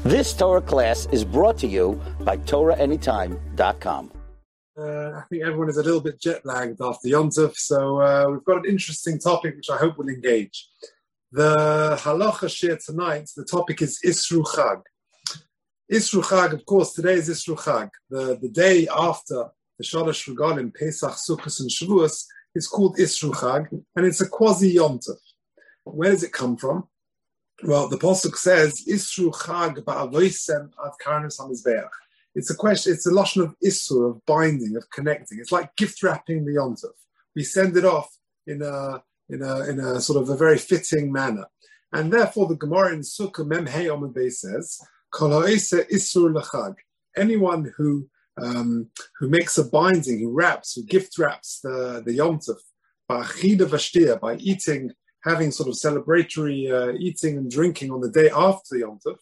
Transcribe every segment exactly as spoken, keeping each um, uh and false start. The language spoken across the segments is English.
This Torah class is brought to you by Torah Anytime dot com. Uh, I think everyone is a little bit jet-lagged after Yom Tov, so uh, we've got an interesting topic which I hope will engage. The halacha share tonight, the topic is Isru Chag. Isru Chag, of course, today is Isru Chag. The, the day after the Shalosh Regalim, Pesach, Sukkot, and Shavuos is called Isru Chag, and it's a quasi-Yom Tov. Where does it come from? Well, the Pasuk says, Isru Chag ba'avoisem ad karnas hamizbeach. It's a question, it's a lotion of Isur, of binding, of connecting. It's like gift wrapping the Yom Tov. We send it off in a, in a, in a sort of a very fitting manner. And therefore, the Gemara in Sukkah Mem Hey Omid Bey says, Kol ha'iseh Isur l'chag. Anyone who um, who makes a binding, who wraps, who gift wraps the, the Yom Tov, ba'achida v'shtia, by eating, having sort of celebratory uh, eating and drinking on the day after Yom Tov,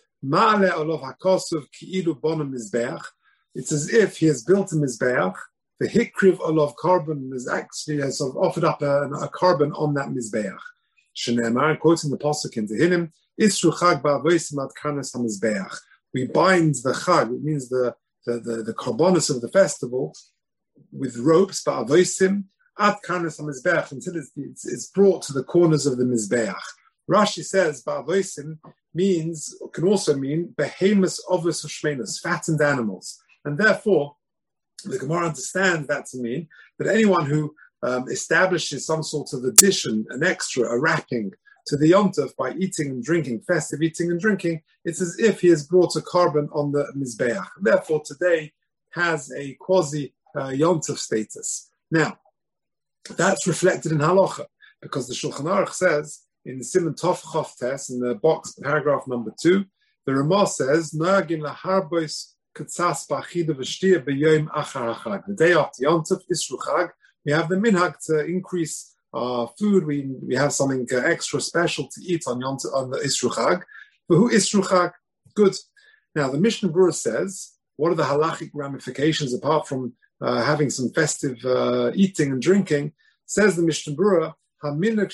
it's as if he has built a mizbeach. The hikriv olav carbon is actually has sort of offered up a, a carbon on that mizbeach. Shneimar, quoting the pasuk in Tehillim, Isru Chag ba'avosim ad karnas hamizbeach. We bind the chag, it means the the the, the carbonis of the festival, with ropes ba'avosim ad karnas hamizbeach until it's, it's, it's brought to the corners of the mizbeach. Rashi says ba'avosim means, can also mean behemoths, ovus, or shmenos, fattened animals. And therefore, the Gemara understands that to mean that anyone who um, establishes some sort of addition, an extra, a wrapping to the Yom Tov by eating and drinking, festive eating and drinking, it's as if he has brought a carbon on the Mizbeach. Therefore, today has a quasi uh, Yom Tov status. Now, that's reflected in Halacha, because the Shulchan Aruch says, in Simon Tov Chof Tes, in the box, paragraph number two, the Ramah says, "Noagin laharbois katsas ba'achida v'shtia b'yom achar hachag." The day after Yom Tov, Isru Chag, we have the minhag to increase our food. We we have something uh, extra special to eat on Yom Tov, on the Isru Chag. But who Isru Chag? Good. Now the Mishnah Berurah says, what are the halachic ramifications apart from uh, having some festive uh, eating and drinking? Says the Mishnah Berurah, the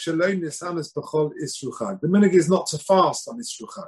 minhag is not to fast on Isru Chag.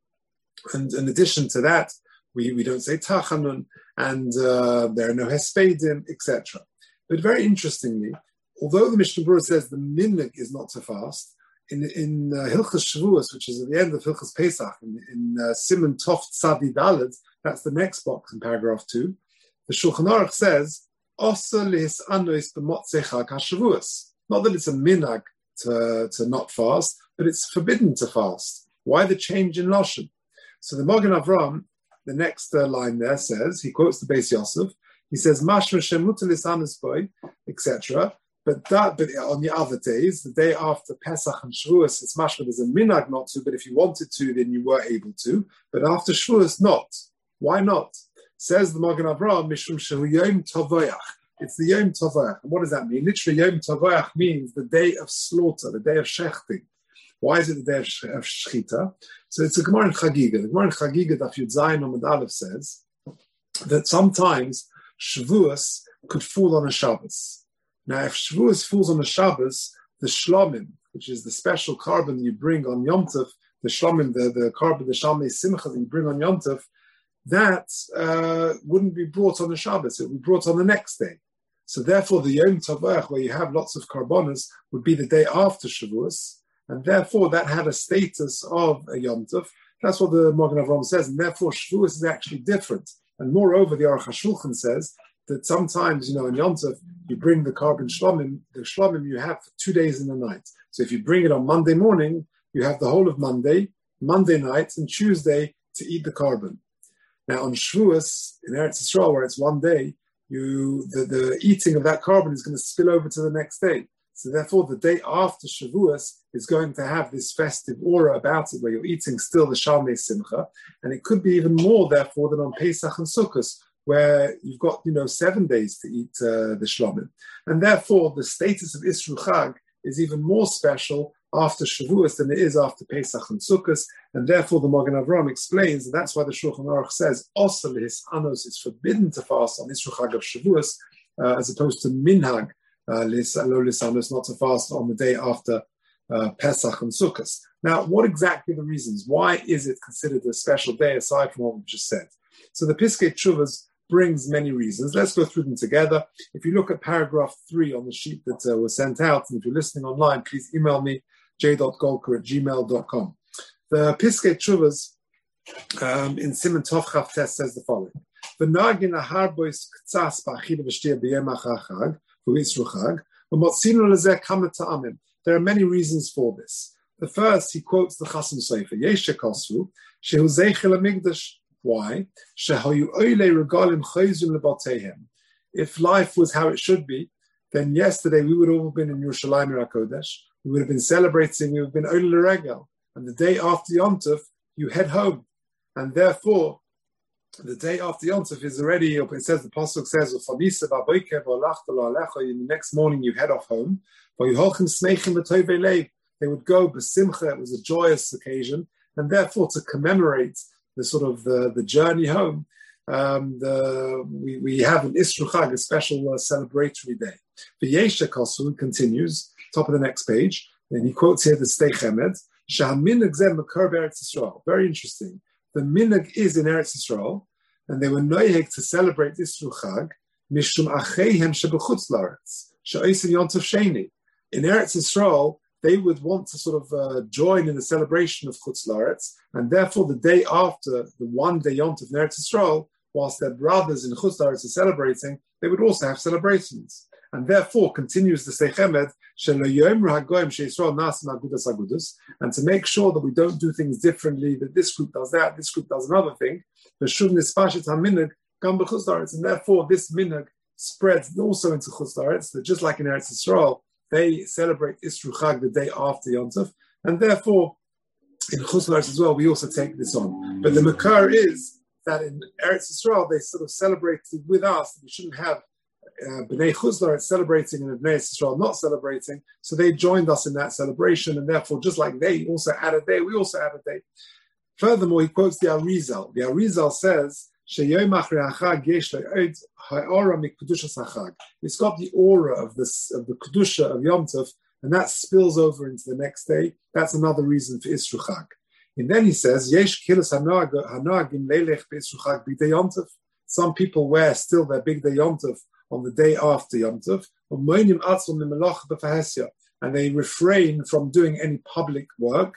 And in addition to that, we, we don't say tachanun, and uh, there are no hespedim, et cetera. But very interestingly, although the Mishnah Berurah says the minhag is not to fast, in in uh, Hilchas Shavuos, which is at the end of Hilchas Pesach, in, in uh, Simon Tov Tzadi Daled, that's the next box in paragraph two, the Shulchan Aruch says, Osa lihis anois b'motzei chag haShavuos. Not that it's a minhag to, to not fast, but it's forbidden to fast. Why the change in Lashon? So the Magen Avram, the next uh, line there says, he quotes the Beis Yosef, he says, Mashma shemutelis anisboy, et cetera. But that, but on the other days, the day after Pesach and Shavuos, it's mashma, there's a minhag not to, but if you wanted to, then you were able to. But after Shavuos, not. Why not? Says the Magen Avram, Mishum shehu yom tovoyach. It's the Yom Tovach. And what does that mean? Literally, Yom Tovach means the day of slaughter, the day of shechting. Why is it the day of, sh- of shechita? So it's a Gemara in Chagiga. The Gemara in Chagiga, Daf Yud Zayin Amud Aleph, says that sometimes Shavuos could fall on a Shabbos. Now, if Shavuos falls on a Shabbos, the shlomim, which is the special carbon you bring on Yom Tov, the shlomim, the, the carbon, the shalmei simcha that you bring on Yom Tov, that uh, wouldn't be brought on the Shabbos. It would be brought on the next day. So therefore, the Yom Tovach, where you have lots of carbonas, would be the day after Shavuos, and therefore that had a status of a Yom Tov. That's what the Magen Avram says, and therefore Shavuos is actually different. And moreover, the Aruch HaShulchan says that sometimes, you know, in Yom Tov, you bring the carbon shlomim, the shlomim you have for two days in the night. So if you bring it on Monday morning, you have the whole of Monday, Monday night, and Tuesday to eat the carbon. Now on Shavuos, in Eretz Yisrael, where it's one day, you the, the eating of that carbon is going to spill over to the next day. So therefore, the day after Shavuos is going to have this festive aura about it, where you're eating still the Shalmei Simcha, and it could be even more, therefore, than on Pesach and Sukkot, where you've got, you know, seven days to eat uh, the Shlomim. And therefore, the status of Isru Chag is even more special after Shavuos than it is after Pesach and Sukkot, and therefore the Magen Avram explains that that's why the Shulchan Aruch says Osa lihis anos, it's forbidden to fast on Isru Chag of Shavuos, uh, as opposed to minhag uh, lis lo lis anos, not to fast on the day after uh, Pesach and Sukkot. Now, what exactly are the reasons? Why is it considered a special day aside from what we've just said? So the Piskei Teshuvos brings many reasons. Let's go through them together. If you look at paragraph three on the sheet that uh, was sent out, and if you're listening online, please email me, j dot golker at gmail dot com. The Piskei Teshuvos um, in Siman Tov Chaf Tes says the following. V'nagin aharbois k'tzas ba'achida v'shtia b'yem ha'chag, v'yisru chag, v'motzinu lezeh kama ta'amim. There are many reasons for this. The first, he quotes the Chasam Sofer, Yeshe Kosu, shehu zeichel hamikdash. Why? If life was how it should be, then yesterday we would all have been in Yerushalayim HaKodesh. We would have been celebrating, we would have been Oil L'Regel. And the day after Yom Tov, you head home. And therefore, the day after Yom Tov is already, it says, the Pasuk says, in the next morning you head off home. They would go b'simcha, it was a joyous occasion. And therefore, to commemorate the sort of the, the journey home, um, the, we, we have an Isru Chag, a special uh, celebratory day. The Yeshe Kosu continues, top of the next page, and he quotes here the Stei Chemed, Sha'minag zeh makor b'Eretz Yisrael. Very interesting. The minhag is in Eretz Yisrael, and they were noyeg to celebrate Isru Chag, mishum acheihem shebechutz la'aretz, she'osim Yom Tov Sheni. In Eretz Yisrael, they would want to sort of uh, join in the celebration of Chutz La'aretz, and therefore the day after, the one day Yom Tov in Eretz Yisrael, whilst their brothers in Chutz La'aretz are celebrating, they would also have celebrations. And therefore, continues the Stei Chemed, and to make sure that we don't do things differently, that this group does that, this group does another thing, and therefore this minhag spreads also into Chutz La'aretz, that just like in Eretz Yisrael, they celebrate Isru Chag the day after Yom Tov, and therefore in Chutz La'aretz as well, we also take this on. But the makar is that in Eretz Yisrael, they sort of celebrated with us. We shouldn't have uh, B'nai Chutz La'aretz celebrating and B'nai Yisrael not celebrating, so they joined us in that celebration, and therefore, just like they also had a day, we also have a day. Furthermore, he quotes the Arizal. The Arizal says, it's got the aura of this of the kedusha of Yom Tov, and that spills over into the next day. That's another reason for Isru Chag. And then he says, some people wear still their big day Yom Tov on the day after Yom Tov, and they refrain from doing any public work.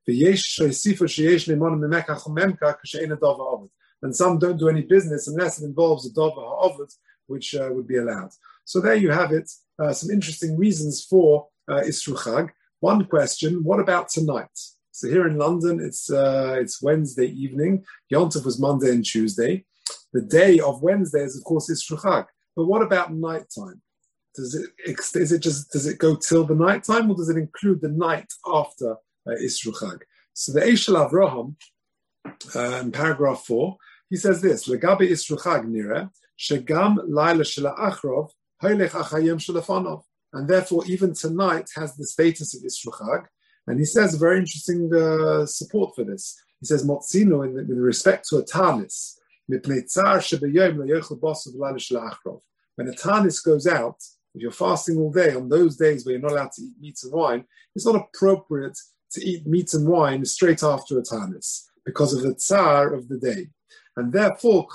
And some don't do any business unless it involves a Dover Ha'ovet, which uh, would be allowed. So there you have it, uh, some interesting reasons for uh, Isru Chag. One question, what about tonight? So here in London, it's uh, it's Wednesday evening. Yom Tov was Monday and Tuesday. The day of Wednesday is, of course, Isru Chag. But what about nighttime? Does it, is it just, does it go till the nighttime, or does it include the night after uh, Isru Chag? So the Eshel Avraham, uh, in paragraph four, he says this: Legabe Isru Chag nira shegam laila shel achrov hoylech achayim shelafanov, and therefore even tonight has the status of Isru Chag. And he says a very interesting uh, support for this. He says motzino in with respect to a tanis mipnei tzar shebeyom layochel bosav laila shel achrov. When a tanis goes out, if you're fasting all day on those days where you're not allowed to eat meat and wine, it's not appropriate to eat meat and wine straight after a tanis because of the tsar of the day. And therefore,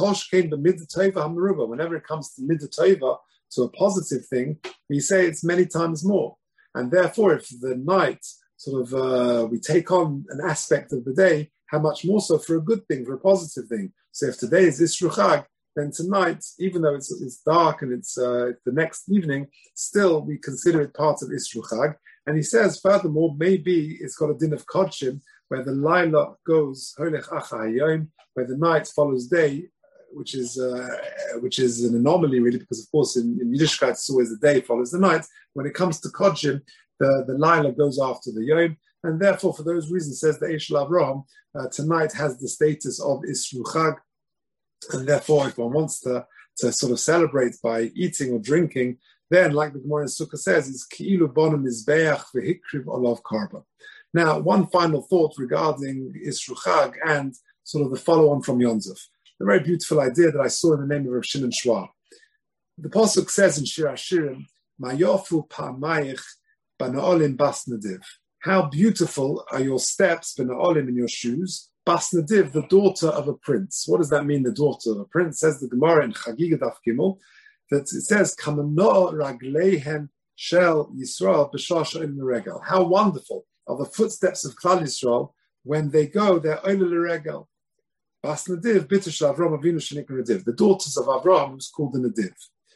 whenever it comes to midah tova, to a positive thing, we say it's many times more. And therefore, if the night sort of uh, we take on an aspect of the day, how much more so for a good thing, for a positive thing. So if today is Isru Chag, then tonight, even though it's, it's dark and it's uh, the next evening, still we consider it part of Isru Chag. And he says, furthermore, maybe it's got a din of kodshim, where the Laila goes, Holech Acha Hayom, where the night follows day, which is uh, which is an anomaly, really, because, of course, in, in Yiddishkeit, it's always the day follows the night. When it comes to kodshim, the, the Laila goes after the Yom. And therefore, for those reasons, says the Eshel Avraham, uh, tonight has the status of Isru Chag. And therefore, if one wants to, to sort of celebrate by eating or drinking, then, like the Gemara in Sukkah says, is Ki'ilu Bonam Mizbeach V'Hikriv Olav Karba. Now, one final thought regarding Isru Chag and sort of the follow-on from Yom Tov. A very beautiful idea that I saw in the name of Rav Shimon Schwab. The Pasuk says in Shir HaShirim, Mayofu Pa'amayich Bana'olim Bas Nadiv. How beautiful are your steps, B'na'olim, in your shoes. Bas Nadiv, the daughter of a prince. What does that mean, the daughter of a prince? Says the Gemara in Chagiga Daf Gimel, that it says, Kamano ragleihem shel Yisrael b'shasha in the regal. How wonderful are the footsteps of Klal Yisrael when they go, they're oile l'regel. Bas Nadiv, bitter shel Avram Avinu shenikra Nadiv. The daughters of Avram, who's called the Nadiv.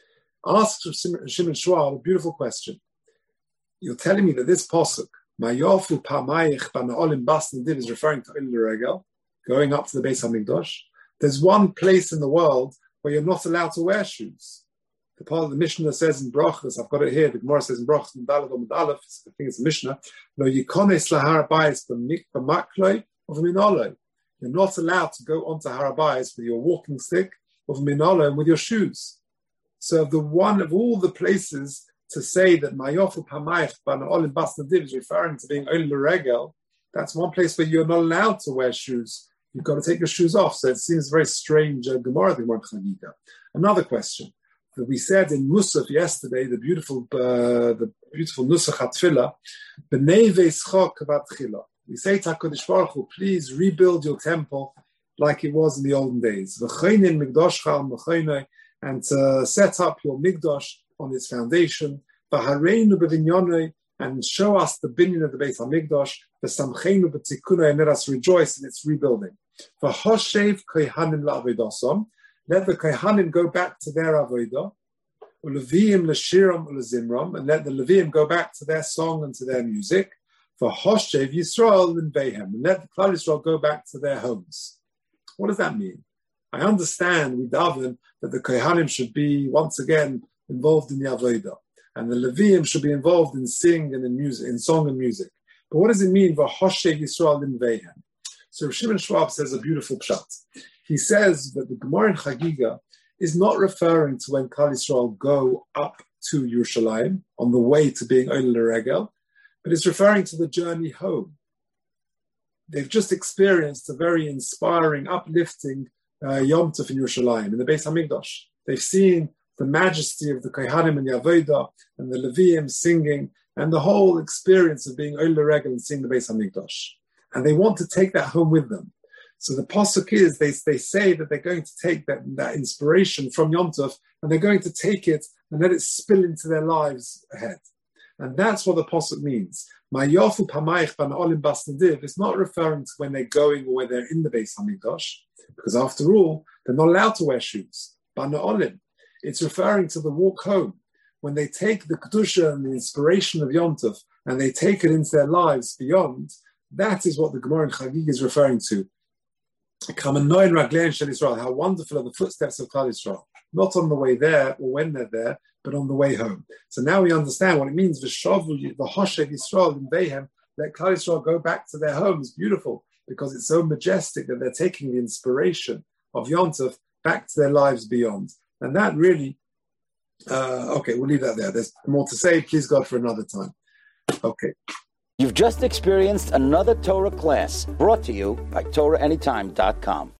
Asks Shimon Shmuel a beautiful question. You're telling me that this posuk, Mayofu Pamayich Bana'olim Bas Nadiv, is referring to oile l'regel, going up to the Beis HaMikdash. There's one place in the world where you're not allowed to wear shoes. The part of the Mishnah says in Brachas, I've got it here, the Gemara says in Brachas, in Daled Omid Aleph, I think it's the Mishnah, Lo yikones lahar bayis b'makloi of minoloi. You're not allowed to go onto Harabayis with your walking stick of minoloi and with your shoes. So the one of all the places to say that Mayofu Pamayich Bana'olim Bas Nadiv is referring to being oile l'regel, that's one place where you're not allowed to wear shoes. You've got to take your shoes off. So it seems very strange. Uh, Gemara, the Gemara Chagiga. Another question that we said in Musaf yesterday, the beautiful, uh, the beautiful Nusach HaTfilah, B'nei veischok v'atchila. We say to HaKadosh Baruch Hu, please rebuild your temple like it was in the olden days. V'cheinin migdoshcha al mecheinei, and to set up your migdosh on its foundation. V'hareinu b'vinyonei, and show us the binyan of the Beit HaMikdash. V'samcheinu b'tikunei, and let us rejoice in its rebuilding. V'hoshev kohanim la'avodosam. Let the kohanim go back to their avodah. Uleviim l'shiram u'lezimram, and let the Leviim go back to their song and to their music. V'hoshev Yisrael l'nveihem, and let the Klal Yisrael go back to their homes. What does that mean? I understand, we daven, that the kohanim should be once again involved in the avodah, and the Leviim should be involved in sing and in music, in song and music. But what does it mean? V'hoshev Yisrael l'nveihem. So Shimon Schwab says a beautiful pshat. He says that the Gemara in Chagiga is not referring to when Klal Yisrael go up to Yerushalayim on the way to being oile l'regel, but it's referring to the journey home. They've just experienced a very inspiring, uplifting uh, Yom Tov in Yerushalayim, in the Beis HaMikdash. They've seen the majesty of the Kohanim and the Avodah and the Leviim singing, and the whole experience of being oile l'regel and seeing the Beis HaMikdash. And they want to take that home with them. So the pasuk is, they, they say that they're going to take that, that inspiration from Yom Tov, and they're going to take it and let it spill into their lives ahead. And that's what the pasuk means. Mayofu Pamayich Bana'olim Bas Nadiv is not referring to when they're going or when they're in the Beis HaMikdash, because after all, they're not allowed to wear shoes. Bana'olim. It's referring to the walk home, when they take the Kedusha and the inspiration of Yom Tov, and they take it into their lives beyond. That is what the Gemara in Chagiga is referring to. How wonderful are the footsteps of Klal Yisrael, not on the way there or when they're there, but on the way home. So now we understand what it means. V'hoshev Yisrael l'nveihem, let Klal Yisrael go back to their homes. Beautiful, because it's so majestic that they're taking the inspiration of Yom Tov back to their lives beyond. And that really, uh, okay, we'll leave that there. There's more to say. Please God for another time. Okay. You've just experienced another Torah class brought to you by Torah Anytime dot com.